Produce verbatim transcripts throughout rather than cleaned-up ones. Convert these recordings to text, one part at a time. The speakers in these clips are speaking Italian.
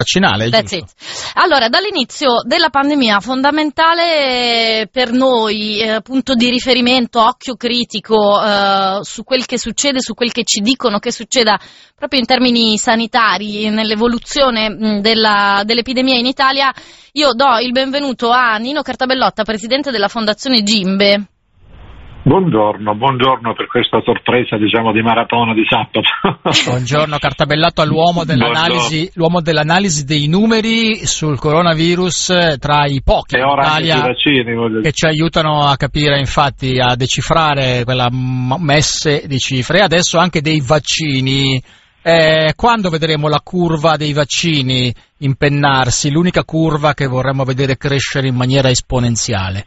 vaccinale. That's it. Allora, dall'inizio della pandemia, fondamentale per noi, eh, punto di riferimento, occhio critico eh, su quel che succede, su quel che ci dicono che succeda proprio in termini sanitari, nell'evoluzione mh, della, dell'epidemia in Italia. Io do il benvenuto a Nino Cartabellotta, presidente della Fondazione Gimbe. Buongiorno, buongiorno per questa sorpresa, diciamo, di maratona di sabato. Buongiorno Cartabellotta, l'uomo dell'analisi, l'uomo dell'analisi dei numeri sul coronavirus, tra i pochi in Italia vaccini, che ci aiutano a capire, infatti, a decifrare quella messe di cifre. Adesso anche dei vaccini. Eh, quando vedremo la curva dei vaccini impennarsi, l'unica curva che vorremmo vedere crescere in maniera esponenziale?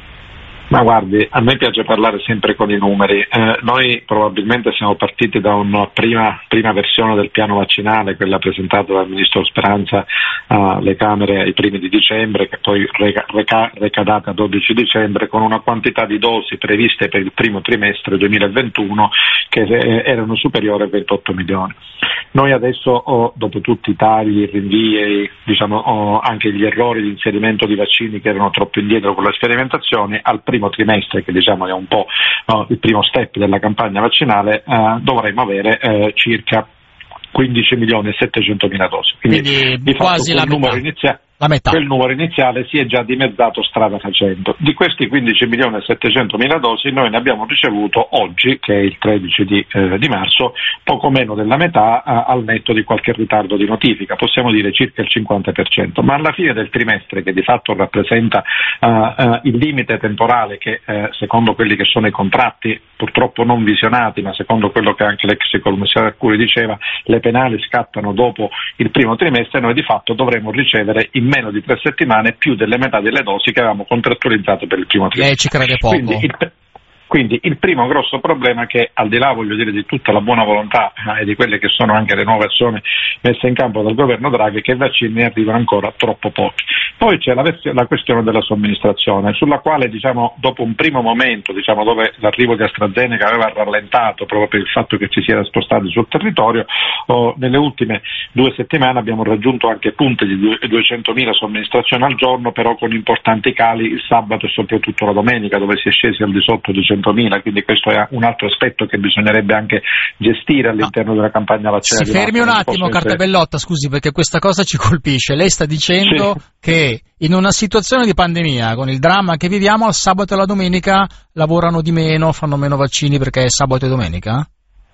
Ma guardi, a me piace parlare sempre con i numeri. Eh, noi probabilmente siamo partiti da una prima, prima versione del piano vaccinale, quella presentata dal ministro Speranza alle Camere ai primi di dicembre, che poi reca, reca, recadata a dodici dicembre, con una quantità di dosi previste per il primo trimestre duemilaventuno che eh, erano superiori a ventotto milioni. Noi adesso, oh, dopo tutti i tagli, i rinvii, diciamo, oh, anche gli errori di inserimento di vaccini che erano troppo indietro con le sperimentazioni, al primo trimestre, che diciamo è un po' uh, il primo step della campagna vaccinale, uh, dovremmo avere uh, circa quindici milioni e settecentomila dosi. Quindi, Quindi di quasi fatto, la metà. Inizia- La metà. Quel numero iniziale si è già dimezzato strada facendo. Di questi quindici milioni e settecentomila dosi noi ne abbiamo ricevuto oggi, che è il tredici di, eh, di marzo, poco meno della metà, eh, al netto di qualche ritardo di notifica, possiamo dire circa il cinquanta per cento, ma alla fine del trimestre, che di fatto rappresenta eh, eh, il limite temporale che eh, secondo quelli che sono i contratti, purtroppo non visionati, ma secondo quello che anche l'ex commissario Arcuri diceva, le penali scattano dopo il primo trimestre, noi di fatto dovremo ricevere in meno di tre settimane più delle metà delle dosi che avevamo contrattualizzato per il primo trimestre. Lei ci crede poco. Quindi il, quindi il primo grosso problema è che, al di là, voglio dire, di tutta la buona volontà eh, e di quelle che sono anche le nuove azioni messe in campo dal governo Draghi, è che i vaccini ne arrivano ancora troppo pochi. Poi c'è la, la questione della somministrazione, sulla quale, diciamo, dopo un primo momento, diciamo, dove l'arrivo di AstraZeneca aveva rallentato proprio per il fatto che ci si era spostati sul territorio, oh, nelle ultime due settimane abbiamo raggiunto anche punte di duecentomila somministrazioni al giorno, però con importanti cali il sabato e soprattutto la domenica, dove si è scesi al di sotto di centomila, quindi questo è un altro aspetto che bisognerebbe anche gestire all'interno no. della campagna vaccinale. Si fermi un attimo, Cartabellotta, scusi, perché questa cosa ci colpisce. Lei sta dicendo sì. che in una situazione di pandemia, con il dramma che viviamo, al sabato e la domenica lavorano di meno, fanno meno vaccini perché è sabato e domenica?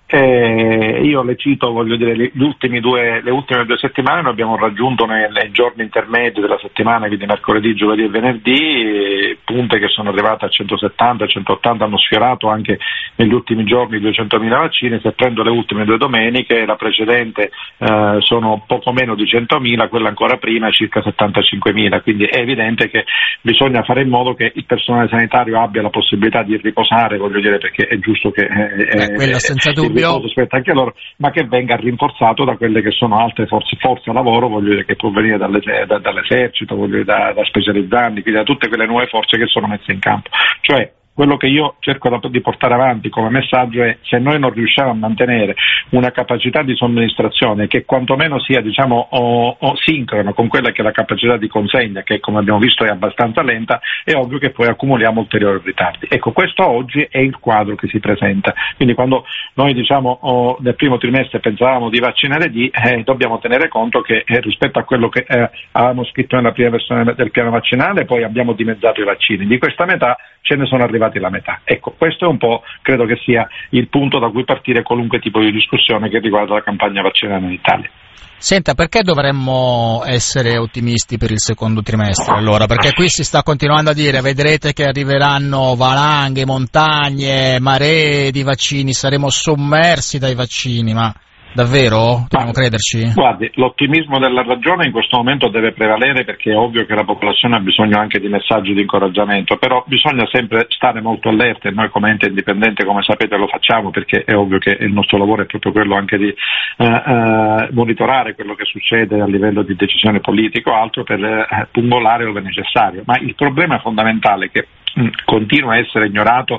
Eh, io le cito, voglio dire, gli ultimi due, le ultime due settimane noi abbiamo raggiunto nei, nei giorni intermedi della settimana, quindi mercoledì, giovedì e venerdì, punte che sono arrivate a centosettanta, centottanta, hanno sfiorato anche negli ultimi giorni duecentomila vaccini. Se prendo le ultime due domeniche, la precedente eh, sono poco meno di centomila, quella ancora prima circa settantacinquemila, quindi è evidente che bisogna fare in modo che il personale sanitario abbia la possibilità di riposare, voglio dire, perché è giusto che eh, eh, quella senza dubbio aspetta anche loro, ma che venga rinforzato da quelle che sono altre forze, forze lavoro, voglio dire, che può venire dalle, da, dall'esercito, voglio dire, da, da specializzanti, quindi da tutte quelle nuove forze che sono messe in campo. Cioè, quello che io cerco di portare avanti come messaggio è: se noi non riusciamo a mantenere una capacità di somministrazione che quantomeno sia, diciamo, o, o sincrono con quella che è la capacità di consegna, che come abbiamo visto è abbastanza lenta, è ovvio che poi accumuliamo ulteriori ritardi. Ecco, questo oggi è il quadro che si presenta. Quindi quando noi, diciamo, oh, nel primo trimestre pensavamo di vaccinare di, eh, dobbiamo tenere conto che eh, rispetto a quello che eh, avevamo scritto nella prima versione del piano vaccinale, poi abbiamo dimezzato i vaccini. Di questa metà ce ne sono arrivati la metà. Ecco, questo è un po', credo che sia il punto da cui partire qualunque tipo di discussione che riguarda la campagna vaccinale in Italia. Senta, perché dovremmo essere ottimisti per il secondo trimestre allora? Perché qui si sta continuando a dire: vedrete che arriveranno valanghe, montagne, maree di vaccini, saremo sommersi dai vaccini, ma davvero? Dobbiamo crederci? Guardi, l'ottimismo della ragione in questo momento deve prevalere, perché è ovvio che la popolazione ha bisogno anche di messaggi di incoraggiamento, però bisogna sempre stare molto allerta, e noi come ente indipendente, come sapete, lo facciamo, perché è ovvio che il nostro lavoro è proprio quello anche di uh, uh, monitorare quello che succede a livello di decisione politica o altro, per uh, pungolare dove necessario. Ma il problema fondamentale che mh, continua a essere ignorato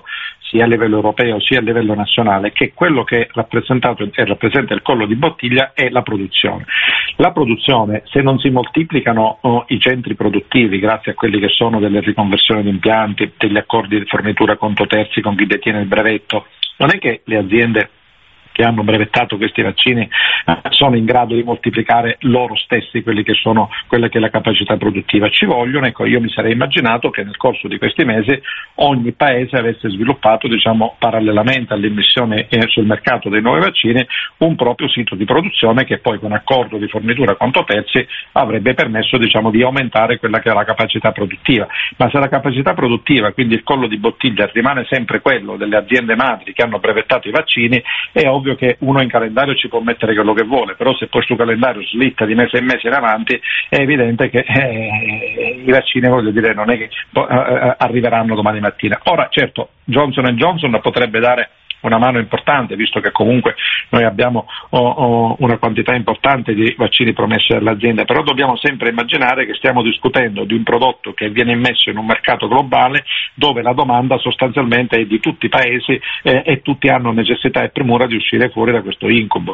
sia a livello europeo sia a livello nazionale, che quello che è rappresentato e rappresenta il collo di bottiglia è la produzione. La produzione, se non si moltiplicano oh, i centri produttivi grazie a quelli che sono delle riconversioni di impianti, degli accordi di fornitura conto terzi con chi detiene il brevetto, non è che le aziende che hanno brevettato questi vaccini eh, sono in grado di moltiplicare loro stessi quelli che sono, quella che è la capacità produttiva. Ci vogliono, ecco, io mi sarei immaginato che nel corso di questi mesi ogni paese avesse sviluppato, diciamo, parallelamente all'immissione eh, sul mercato dei nuovi vaccini, un proprio sito di produzione che poi con accordo di fornitura conto terzi avrebbe permesso, diciamo, di aumentare quella che è la capacità produttiva. Ma se la capacità produttiva, quindi il collo di bottiglia, rimane sempre quello delle aziende madri che hanno brevettato i vaccini, è ovvio che uno in calendario ci può mettere quello che vuole, però se poi sul calendario slitta di mese in mese in avanti è evidente che eh, i vaccini, voglio dire, non è che eh, arriveranno domani mattina. Ora certo Johnson and Johnson potrebbe dare una mano importante, visto che comunque noi abbiamo oh, oh, una quantità importante di vaccini promessi dall'azienda, però dobbiamo sempre immaginare che stiamo discutendo di un prodotto che viene immesso in un mercato globale dove la domanda sostanzialmente è di tutti i paesi eh, e tutti hanno necessità e premura di uscire fuori da questo incubo.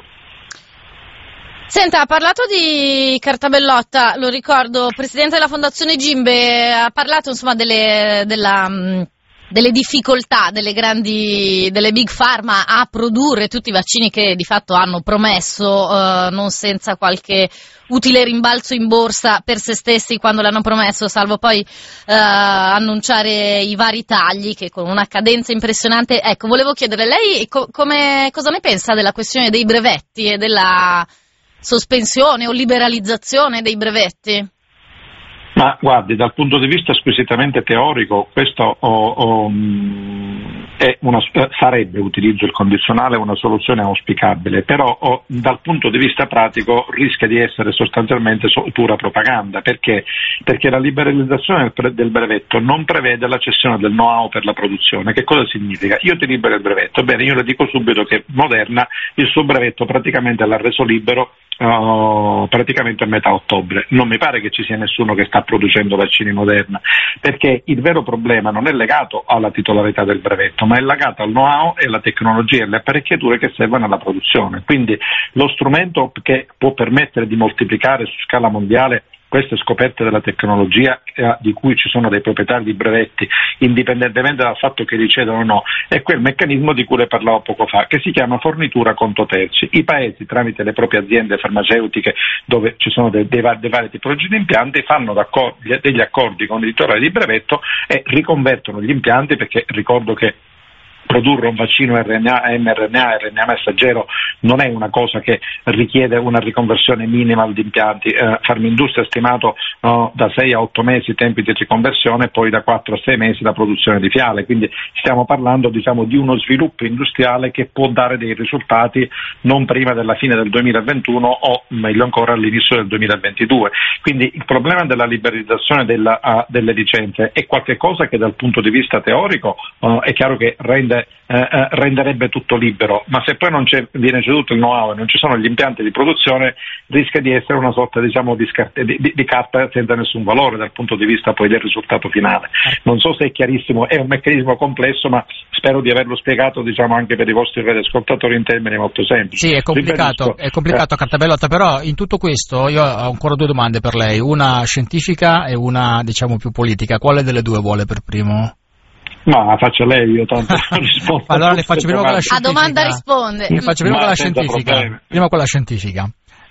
Senta, ha parlato di Carta Bellotta, lo ricordo, presidente della Fondazione Gimbe, ha parlato insomma delle, della... delle difficoltà delle grandi, delle big pharma a produrre tutti i vaccini che di fatto hanno promesso, eh, non senza qualche utile rimbalzo in borsa per se stessi quando l'hanno promesso, salvo poi eh, annunciare i vari tagli che con una cadenza impressionante. Ecco, volevo chiedere, lei co- come, cosa ne pensa della questione dei brevetti e della sospensione o liberalizzazione dei brevetti? Ma guardi, dal punto di vista squisitamente teorico, questo oh, oh, è una, sarebbe, utilizzo il condizionale, una soluzione auspicabile, però oh, dal punto di vista pratico rischia di essere sostanzialmente pura propaganda. Perché? Perché la liberalizzazione del brevetto non prevede la cessione del know-how per la produzione. Che cosa significa? Io ti libero il brevetto, bene, io le dico subito che Moderna il suo brevetto praticamente l'ha reso libero Uh, praticamente a metà ottobre. Non mi pare che ci sia nessuno che sta producendo vaccini Moderna, perché il vero problema non è legato alla titolarità del brevetto, ma è legato al know-how e alla tecnologia e alle apparecchiature che servono alla produzione. Quindi lo strumento che può permettere di moltiplicare su scala mondiale queste scoperte della tecnologia eh, di cui ci sono dei proprietari di brevetti, indipendentemente dal fatto che li cedono o no, è quel meccanismo di cui le parlavo poco fa, che si chiama fornitura conto terzi. I paesi, tramite le proprie aziende farmaceutiche, dove ci sono dei, dei, dei vari tipologie di impianti, fanno degli accordi con i titolari di brevetto e riconvertono gli impianti, perché ricordo che produrre un vaccino R N A, mRNA, R N A messaggero non è una cosa che richiede una riconversione minima di impianti. Eh, Farmindustria ha stimato no, da sei a otto mesi i tempi di riconversione e poi da quattro a sei mesi la produzione di fiale, quindi stiamo parlando, diciamo, di uno sviluppo industriale che può dare dei risultati non prima della fine del duemilaventuno o meglio ancora all'inizio del duemilaventidue. Quindi il problema della liberalizzazione della, uh, delle licenze è qualcosa che dal punto di vista teorico uh, è chiaro che rende Eh, eh, renderebbe tutto libero, ma se poi non c'è, viene ceduto il know-how e non ci sono gli impianti di produzione, rischia di essere una sorta, diciamo, di, scarte, di, di, di carta senza nessun valore dal punto di vista poi del risultato finale. Non so se è chiarissimo, è un meccanismo complesso, ma spero di averlo spiegato, diciamo, anche per i vostri radioascoltatori in termini molto semplici. Sì, è complicato, Ribadisco, è complicato eh. Carta Bellotta, però in tutto questo io ho ancora due domande per lei, una scientifica e una, diciamo, più politica. Quale delle due vuole per primo? Ma la faccio lei, io tanto rispondo. Allora le faccio prima con la scientifica. A domanda risponde. Le faccio prima con la scientifica. Prima con la scientifica.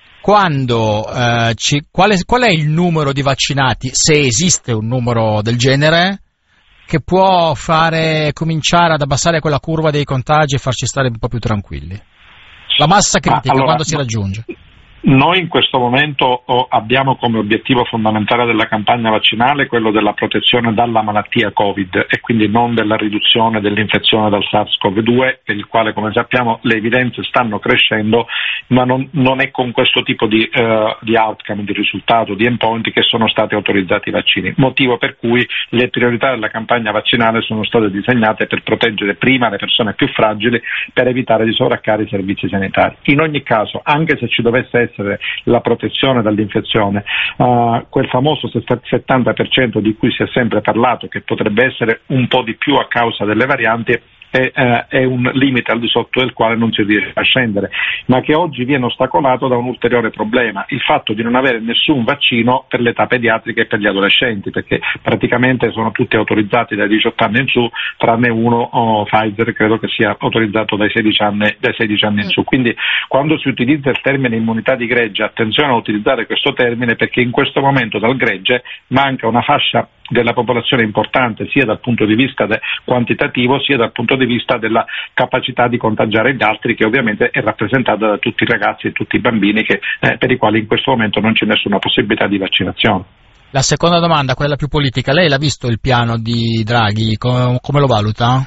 Quando eh, ci, qual, è, qual è il numero di vaccinati, se esiste un numero del genere, che può fare cominciare ad abbassare quella curva dei contagi e farci stare un po' più tranquilli? La massa critica, allora, quando si raggiunge? Noi in questo momento oh, abbiamo come obiettivo fondamentale della campagna vaccinale quello della protezione dalla malattia Covid e quindi non della riduzione dell'infezione dal SARS-CoV due, per il quale, come sappiamo, le evidenze stanno crescendo, ma non, non è con questo tipo di, uh, di outcome, di risultato, di endpoint che sono stati autorizzati i vaccini, motivo per cui le priorità della campagna vaccinale sono state disegnate per proteggere prima le persone più fragili, per evitare di sovraccare i servizi sanitari. In ogni caso, anche se ci dovesse essere la protezione dall'infezione, uh, quel famoso settanta per cento di cui si è sempre parlato, che potrebbe essere un po' di più a causa delle varianti, è, eh, è un limite al di sotto del quale non si riesce a scendere, ma che oggi viene ostacolato da un ulteriore problema, il fatto di non avere nessun vaccino per l'età pediatrica e per gli adolescenti, perché praticamente sono tutti autorizzati dai diciotto anni in su, tranne uno, oh, Pfizer, credo che sia autorizzato dai sedici anni, dai sedici anni in su. Quindi quando si utilizza il termine immunità di gregge, attenzione a utilizzare questo termine, perché in questo momento dal gregge manca una fascia della popolazione importante, sia dal punto di vista de- quantitativo sia dal punto di vista della capacità di contagiare gli altri, che ovviamente è rappresentata da tutti i ragazzi e tutti i bambini che, eh, per i quali in questo momento non c'è nessuna possibilità di vaccinazione. La seconda domanda, quella più politica, lei l'ha visto il piano di Draghi, come, come lo valuta?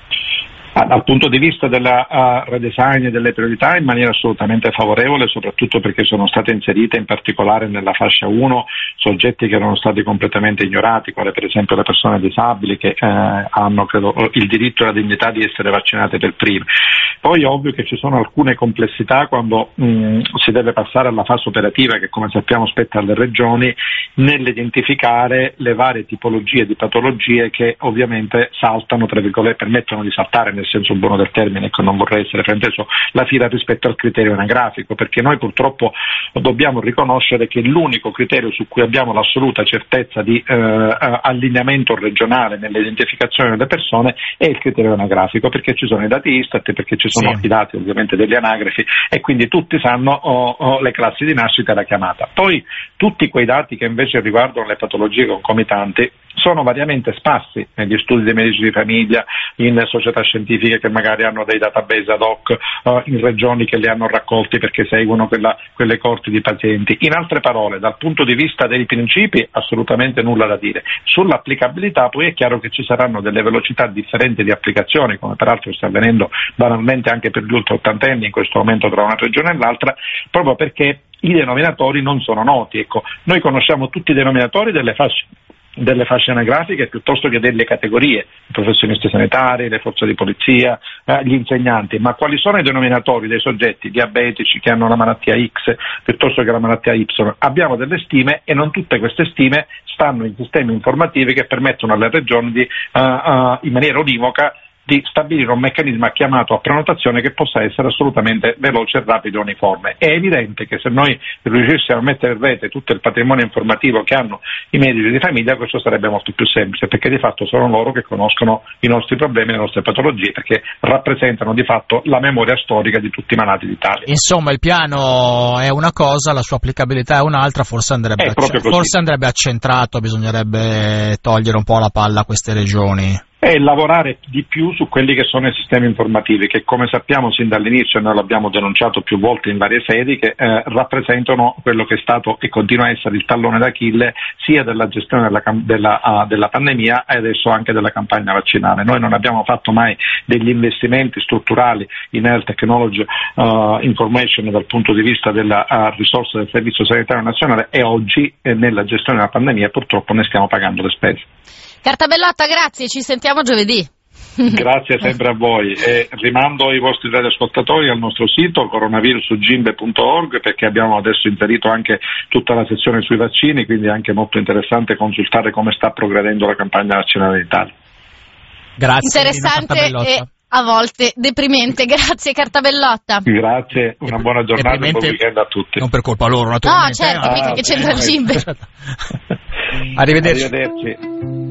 Dal punto di vista della uh, redesign e delle priorità, in maniera assolutamente favorevole, soprattutto perché sono state inserite in particolare nella fascia uno soggetti che erano stati completamente ignorati, come per esempio le persone disabili, che eh, hanno credo, il diritto e la dignità di essere vaccinate per prime. Poi è ovvio che ci sono alcune complessità quando mh, si deve passare alla fase operativa, che come sappiamo spetta alle regioni, nell'identificare le varie tipologie di patologie che ovviamente saltano, tra virgolette, permettono di saltare nel senso buono del termine, ecco, non vorrei essere frainteso, la fila rispetto al criterio anagrafico, perché noi purtroppo dobbiamo riconoscere che l'unico criterio su cui abbiamo l'assoluta certezza di eh, allineamento regionale nell'identificazione delle persone è il criterio anagrafico, perché ci sono i dati Istat, perché ci sono sì. i dati ovviamente degli anagrafi, e quindi tutti sanno oh, oh, le classi di nascita e la chiamata. Poi tutti quei dati che invece riguardano le patologie concomitanti sono variamente sparsi negli studi dei medici di famiglia, in società scientifiche che magari hanno dei database ad hoc, uh, in regioni che li hanno raccolti perché seguono quella, quelle corti di pazienti. In altre parole, dal punto di vista dei principi assolutamente nulla da dire. Sull'applicabilità poi è chiaro che ci saranno delle velocità differenti di applicazione, come peraltro sta avvenendo banalmente anche per gli ultra ottantenni in questo momento tra una regione e l'altra, proprio perché i denominatori non sono noti. Ecco, noi conosciamo tutti i denominatori delle fasce delle fasce anagrafiche piuttosto che delle categorie, i professionisti sanitari, le forze di polizia, eh, gli insegnanti, ma quali sono i denominatori dei soggetti diabetici che hanno la malattia X piuttosto che la malattia Y? Abbiamo delle stime e non tutte queste stime stanno in sistemi informativi che permettono alle regioni di, uh, uh, in maniera univoca, di stabilire un meccanismo chiamato a prenotazione che possa essere assolutamente veloce, rapido e uniforme. È evidente che se noi riuscissimo a mettere in rete tutto il patrimonio informativo che hanno i medici di famiglia, questo sarebbe molto più semplice, perché di fatto sono loro che conoscono i nostri problemi e le nostre patologie, perché rappresentano di fatto la memoria storica di tutti i malati d'Italia. Insomma, il piano è una cosa, la sua applicabilità è un'altra, forse andrebbe, acc- forse andrebbe accentrato, bisognerebbe togliere un po' la palla a queste regioni. E lavorare di più su quelli che sono i sistemi informativi, che come sappiamo sin dall'inizio, e noi l'abbiamo denunciato più volte in varie sedi, che eh, rappresentano quello che è stato e continua a essere il tallone d'Achille sia della gestione della, della, uh, della pandemia e adesso anche della campagna vaccinale. Noi non abbiamo fatto mai degli investimenti strutturali in Health Technology uh, Information dal punto di vista della uh, risorsa del Servizio Sanitario Nazionale, e oggi eh, nella gestione della pandemia purtroppo ne stiamo pagando le spese. Cartabellotta, grazie, ci sentiamo giovedì. Grazie sempre a voi, e rimando i vostri radioascoltatori al nostro sito coronavirusugimbe punto org, perché abbiamo adesso inserito anche tutta la sezione sui vaccini, quindi è anche molto interessante consultare come sta progredendo la campagna vaccinale in Italia. Grazie. Interessante e a volte deprimente. Grazie Cartabellotta. Grazie, una buona giornata e buon weekend a tutti. Non per colpa loro, naturalmente. No, certo, ah, mica che c'entra il Gimbe. Arrivederci. Arrivederci.